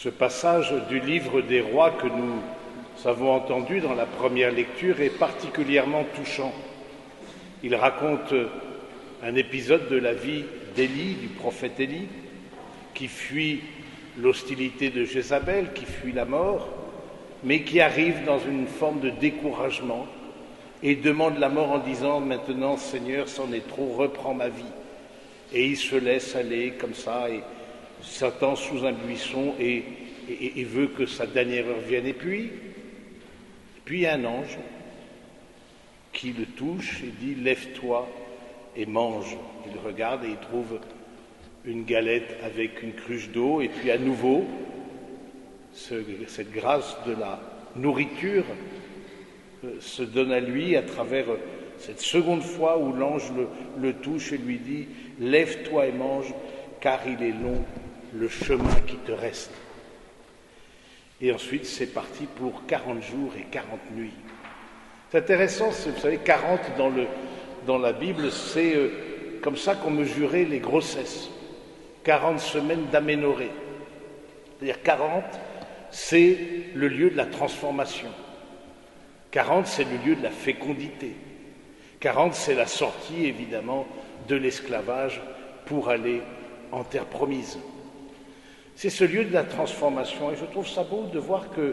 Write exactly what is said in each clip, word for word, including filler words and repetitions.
Ce passage du livre des rois que nous avons entendu dans la première lecture est particulièrement touchant. Il raconte un épisode de la vie d'Élie, du prophète Élie, qui fuit l'hostilité de Jézabel, qui fuit la mort, mais qui arrive dans une forme de découragement et demande la mort en disant « Maintenant, Seigneur, c'en est trop, reprends ma vie ». Et il se laisse aller comme ça et s'attend sous un buisson et, et, et veut que sa dernière heure vienne. Et puis, puis il y a un ange qui le touche et dit « Lève-toi et mange ». Il regarde et il trouve une galette avec une cruche d'eau et puis à nouveau, ce, cette grâce de la nourriture euh, se donne à lui à travers cette seconde fois où l'ange le, le touche et lui dit « Lève-toi et mange, car il est long le chemin qui te reste. » Et ensuite, c'est parti pour quarante jours et quarante nuits. C'est intéressant, vous savez, quarante dans, le, dans la Bible, c'est euh, comme ça qu'on mesurait les grossesses. quarante semaines d'aménorrhée. C'est-à-dire quarante, c'est le lieu de la transformation. quarante, c'est le lieu de la fécondité. quarante, c'est la sortie, évidemment, de l'esclavage pour aller en terre promise. C'est ce lieu de la transformation et je trouve ça beau de voir que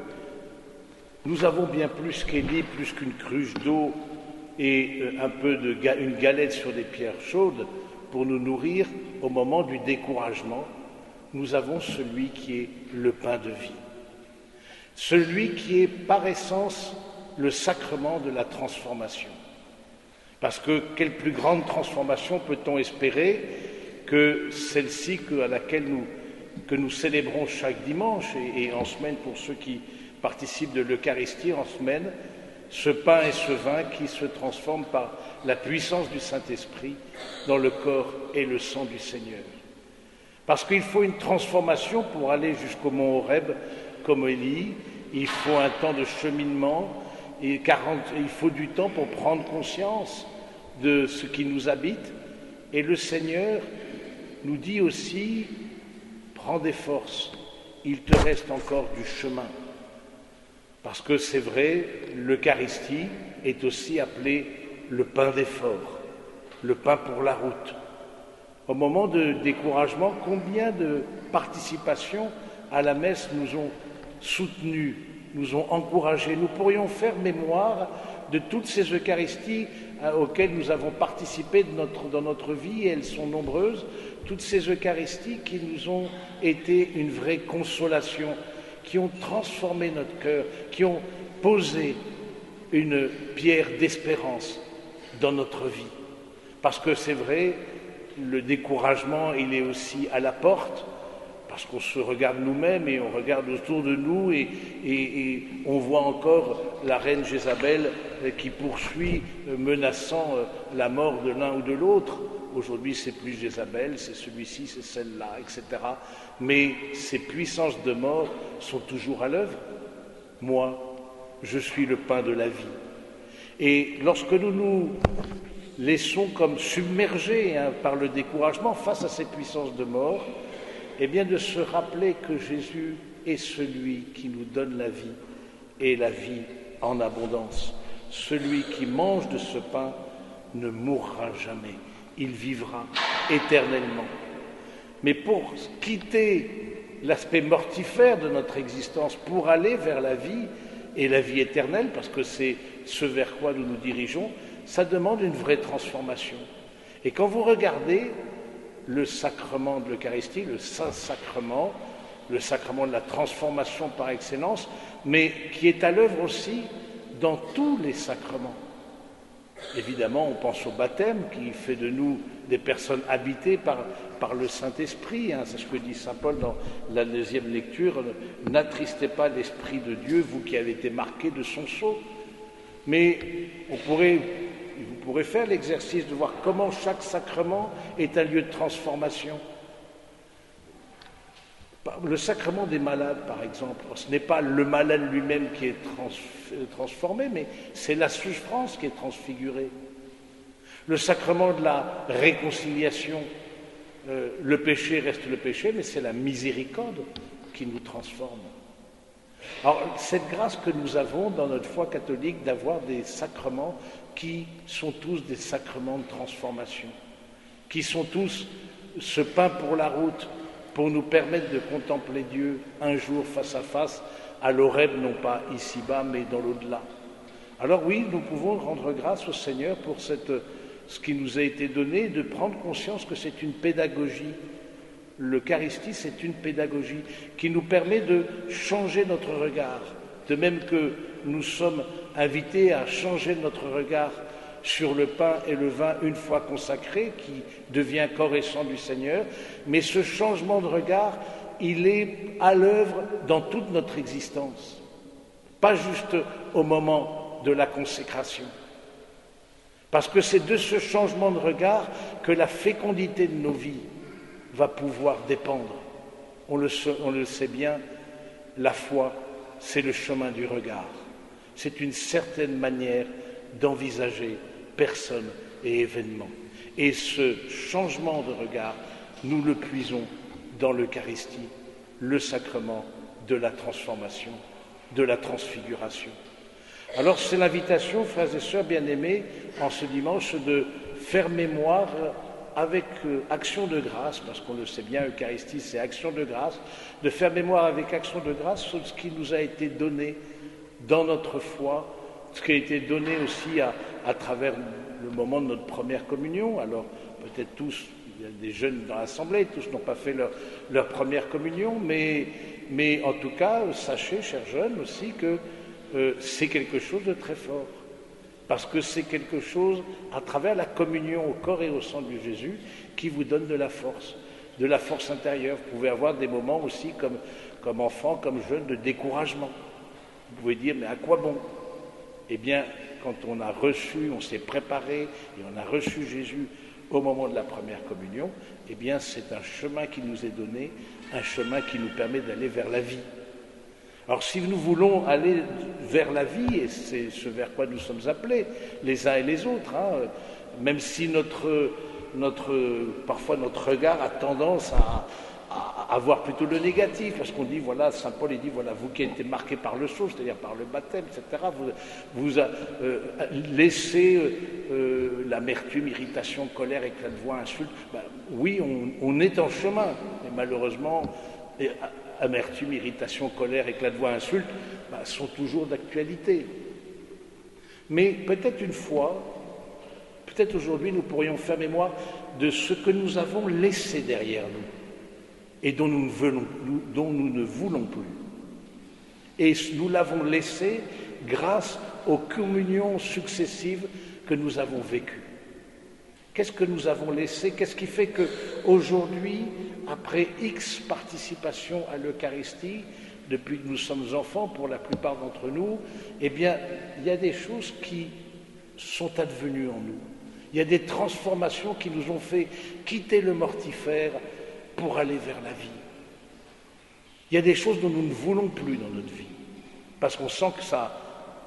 nous avons bien plus qu'Élie, plus qu'une cruche d'eau et un peu de ga- une galette sur des pierres chaudes pour nous nourrir au moment du découragement. Nous avons celui qui est le pain de vie, celui qui est par essence le sacrement de la transformation. Parce que quelle plus grande transformation peut-on espérer que celle-ci que, à laquelle nous, que nous célébrons chaque dimanche et, et en semaine pour ceux qui participent de l'Eucharistie en semaine, ce pain et ce vin qui se transforment par la puissance du Saint-Esprit dans le corps et le sang du Seigneur. Parce qu'il faut une transformation pour aller jusqu'au mont Horeb comme Élie, il faut un temps de cheminement et quarante, il faut du temps pour prendre conscience de ce qui nous habite. Et le Seigneur nous dit aussi, prends des forces, il te reste encore du chemin. Parce que c'est vrai, l'Eucharistie est aussi appelée le pain d'effort, le pain pour la route. Au moment de découragement, combien de participations à la messe nous ont soutenus, nous ont encouragés. Nous pourrions faire mémoire de toutes ces Eucharisties auxquelles nous avons participé de notre, dans notre vie, et elles sont nombreuses, toutes ces Eucharisties qui nous ont été une vraie consolation, qui ont transformé notre cœur, qui ont posé une pierre d'espérance dans notre vie. Parce que c'est vrai, le découragement, il est aussi à la porte, parce qu'on se regarde nous-mêmes et on regarde autour de nous et, et, et on voit encore la reine Jézabel qui poursuit, menaçant la mort de l'un ou de l'autre. Aujourd'hui, c'est plus Jézabel, c'est celui-ci, c'est celle-là, et cetera. Mais ces puissances de mort sont toujours à l'œuvre. Moi, je suis le pain de la vie. Et lorsque nous nous laissons comme submergés hein, par le découragement face à ces puissances de mort, eh bien de se rappeler que Jésus est celui qui nous donne la vie et la vie en abondance. Celui qui mange de ce pain ne mourra jamais, il vivra éternellement. Mais pour quitter l'aspect mortifère de notre existence, pour aller vers la vie et la vie éternelle, parce que c'est ce vers quoi nous nous dirigeons, ça demande une vraie transformation. Et quand vous regardez le sacrement de l'Eucharistie, le Saint-Sacrement, le sacrement de la transformation par excellence, mais qui est à l'œuvre aussi dans tous les sacrements. Évidemment, on pense au baptême qui fait de nous des personnes habitées par, par le Saint-Esprit. Hein, c'est ce que dit saint Paul dans la deuxième lecture. « N'attristez pas l'Esprit de Dieu, vous qui avez été marqués de son sceau. » Mais on pourrait, vous pourrez faire l'exercice de voir comment chaque sacrement est un lieu de transformation. Le sacrement des malades, par exemple, ce n'est pas le malade lui-même qui est trans, transformé, mais c'est la souffrance qui est transfigurée. Le sacrement de la réconciliation, euh, le péché reste le péché, mais c'est la miséricorde qui nous transforme. Alors, cette grâce que nous avons dans notre foi catholique d'avoir des sacrements qui sont tous des sacrements de transformation, qui sont tous ce pain pour la route, pour nous permettre de contempler Dieu un jour face à face, à l'oreb, non pas ici-bas, mais dans l'au-delà. Alors oui, nous pouvons rendre grâce au Seigneur pour cette, ce qui nous a été donné, de prendre conscience que c'est une pédagogie. L'Eucharistie, c'est une pédagogie qui nous permet de changer notre regard, de même que nous sommes invités à changer notre regard sur le pain et le vin une fois consacré, qui devient corps et sang du Seigneur, mais ce changement de regard, il est à l'œuvre dans toute notre existence, pas juste au moment de la consécration. Parce que c'est de ce changement de regard que la fécondité de nos vies va pouvoir dépendre. On le, on le sait bien, la foi, c'est le chemin du regard. C'est une certaine manière d'envisager personnes et événements. Et ce changement de regard, nous le puisons dans l'Eucharistie, le sacrement de la transformation, de la transfiguration. Alors c'est l'invitation, frères et sœurs bien-aimés, en ce dimanche, de faire mémoire avec euh, action de grâce, parce qu'on le sait bien, Eucharistie, c'est action de grâce, de faire mémoire avec action de grâce sur ce qui nous a été donné dans notre foi, ce qui a été donné aussi à, à travers le moment de notre première communion. Alors, peut-être tous, il y a des jeunes dans l'Assemblée, tous n'ont pas fait leur, leur première communion, mais, mais en tout cas, sachez, chers jeunes, aussi que euh, c'est quelque chose de très fort. Parce que c'est quelque chose, à travers la communion au corps et au sang de Jésus, qui vous donne de la force, de la force intérieure. Vous pouvez avoir des moments aussi, comme, comme enfant, comme jeune, de découragement. Vous pouvez dire, mais à quoi bon? Eh bien, quand on a reçu, on s'est préparé, et on a reçu Jésus au moment de la première communion, eh bien, c'est un chemin qui nous est donné, un chemin qui nous permet d'aller vers la vie. Alors si nous voulons aller vers la vie, et c'est ce vers quoi nous sommes appelés, les uns et les autres, hein, même si notre, notre, parfois notre regard a tendance à, à, à voir plutôt le négatif, parce qu'on dit, voilà, Saint Paul il dit, voilà, vous qui avez été marqués par le sceau, c'est-à-dire par le baptême, et cetera, vous, vous a, euh, laissez euh, l'amertume, irritation, colère, éclat de voix, insulte. Ben, oui, on, on est en chemin, mais malheureusement... Et, amertume, irritation, colère, éclat de voix, insulte, bah, sont toujours d'actualité. Mais peut-être une fois, peut-être aujourd'hui, nous pourrions faire mémoire de ce que nous avons laissé derrière nous et dont nous ne voulons, dont nous ne voulons plus. Et nous l'avons laissé grâce aux communions successives que nous avons vécues. Qu'est-ce que nous avons laissé? Qu'est-ce qui fait qu'aujourd'hui, après X participation à l'Eucharistie, depuis que nous sommes enfants, pour la plupart d'entre nous, eh bien, il y a des choses qui sont advenues en nous. Il y a des transformations qui nous ont fait quitter le mortifère pour aller vers la vie. Il y a des choses dont nous ne voulons plus dans notre vie, parce qu'on sent que ça,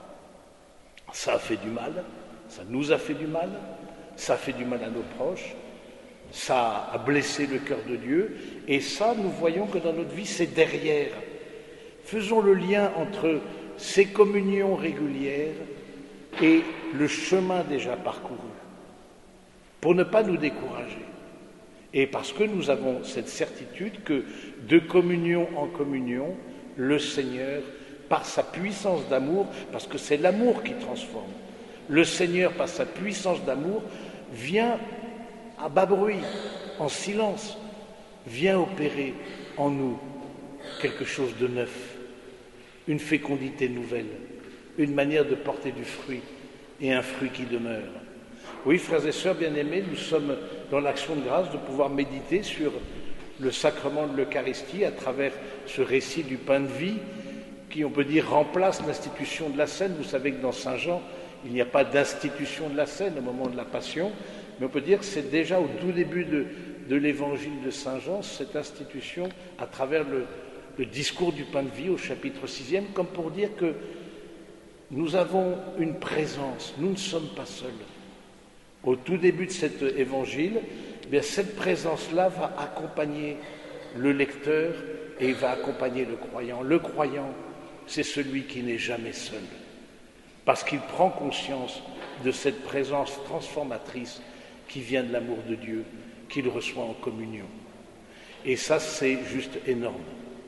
ça a fait du mal, ça nous a fait du mal, ça a fait du mal à nos proches, ça a blessé le cœur de Dieu, et ça, nous voyons que dans notre vie, c'est derrière. Faisons le lien entre ces communions régulières et le chemin déjà parcouru, pour ne pas nous décourager. Et parce que nous avons cette certitude que de communion en communion, le Seigneur, par sa puissance d'amour, parce que c'est l'amour qui transforme, le Seigneur, par sa puissance d'amour, vient à bas bruit, en silence, vient opérer en nous quelque chose de neuf, une fécondité nouvelle, une manière de porter du fruit et un fruit qui demeure. Oui, frères et sœurs bien-aimés, nous sommes dans l'action de grâce de pouvoir méditer sur le sacrement de l'Eucharistie à travers ce récit du pain de vie qui, on peut dire, remplace l'institution de la scène. Vous savez que dans Saint Jean, il n'y a pas d'institution de la scène au moment de la Passion, mais on peut dire que c'est déjà au tout début de, de l'évangile de Saint Jean, cette institution à travers le, le discours du pain de vie au chapitre sixième, comme pour dire que nous avons une présence, nous ne sommes pas seuls. Au tout début de cet évangile, eh bien, cette présence-là va accompagner le lecteur et il va accompagner le croyant. Le croyant, c'est celui qui n'est jamais seul, parce qu'il prend conscience de cette présence transformatrice qui vient de l'amour de Dieu, qu'il reçoit en communion. Et ça, c'est juste énorme.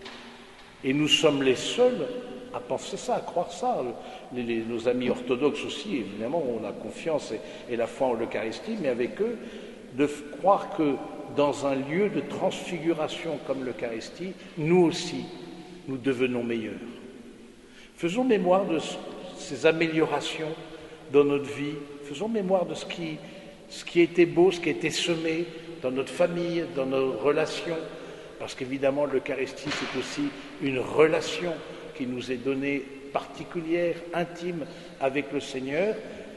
Et nous sommes les seuls à penser ça, à croire ça. Les, les, nos amis orthodoxes aussi, évidemment, on a confiance et, et la foi en l'Eucharistie, mais avec eux, de croire que dans un lieu de transfiguration comme l'Eucharistie, nous aussi, nous devenons meilleurs. Faisons mémoire de ces améliorations dans notre vie, faisons mémoire de ce qui, ce qui était beau, ce qui était semé dans notre famille, dans nos relations, parce qu'évidemment l'Eucharistie c'est aussi une relation qui nous est donnée particulière, intime avec le Seigneur,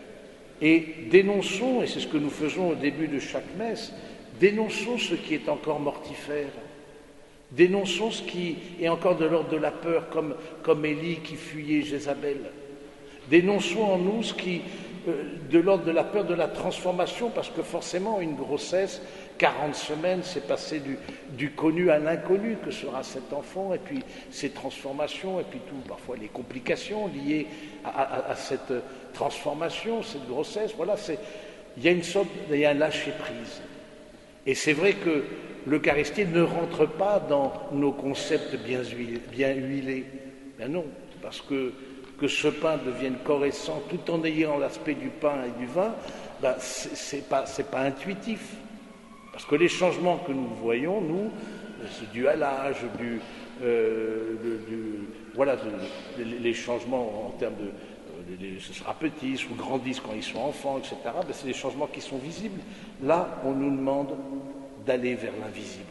et dénonçons, et c'est ce que nous faisons au début de chaque messe, dénonçons ce qui est encore mortifère, dénonçons ce qui est encore de l'ordre de la peur, comme, comme Élie qui fuyait Jézabel. Dénonçons en nous ce qui, euh, de l'ordre de la peur de la transformation, parce que forcément une grossesse, quarante semaines, c'est passer du, du connu à l'inconnu que sera cet enfant, et puis ces transformations, et puis tout, parfois les complications liées à, à, à cette transformation, cette grossesse. Voilà, c'est, il y a une sorte, il y a un lâcher-prise. Et c'est vrai que l'Eucharistie ne rentre pas dans nos concepts bien huilés. Bien huilés. Ben non, parce que que ce pain devienne corps et sang tout en ayant l'aspect du pain et du vin, ben c'est, c'est pas, c'est pas intuitif. Parce que les changements que nous voyons, nous, c'est dû à l'âge, du, euh, du, du, voilà, de, de, les changements en termes de, de, de ce sera petits ou grandissent quand ils sont enfants, et cetera. Ben c'est des changements qui sont visibles. Là, on nous demande d'aller vers l'invisible.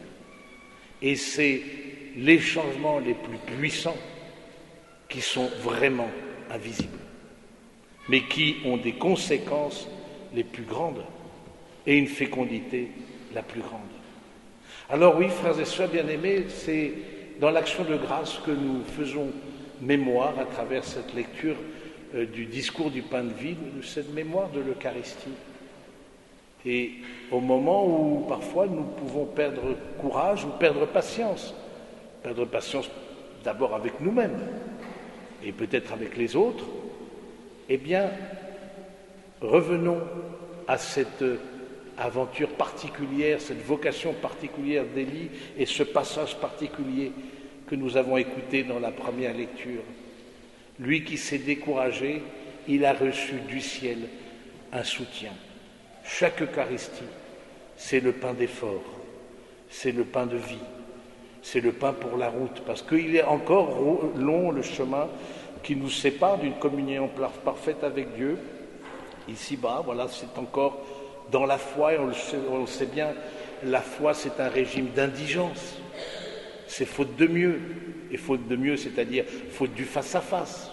Et c'est les changements les plus puissants qui sont vraiment invisibles, mais qui ont des conséquences les plus grandes et une fécondité la plus grande. Alors oui, frères et sœurs bien-aimés, c'est dans l'action de grâce que nous faisons mémoire à travers cette lecture euh, du discours du pain de vie, de cette mémoire de l'Eucharistie. Et au moment où parfois nous pouvons perdre courage ou perdre patience, perdre patience d'abord avec nous-mêmes et peut-être avec les autres, eh bien, revenons à cette aventure particulière, cette vocation particulière d'Élie et ce passage particulier que nous avons écouté dans la première lecture. Lui qui s'est découragé, il a reçu du ciel un soutien. Chaque Eucharistie, c'est le pain d'effort, c'est le pain de vie, c'est le pain pour la route, parce qu'il est encore long le chemin qui nous sépare d'une communion parfaite avec Dieu. Ici-bas, voilà, c'est encore dans la foi, et on le sait, on le sait bien, la foi c'est un régime d'indigence, c'est faute de mieux, et faute de mieux, c'est-à-dire faute du face-à-face.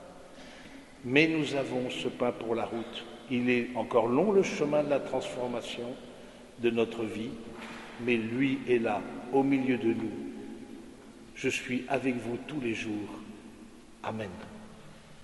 Mais nous avons ce pain pour la route. Il est encore long le chemin de la transformation de notre vie, mais lui est là, au milieu de nous. Je suis avec vous tous les jours. Amen.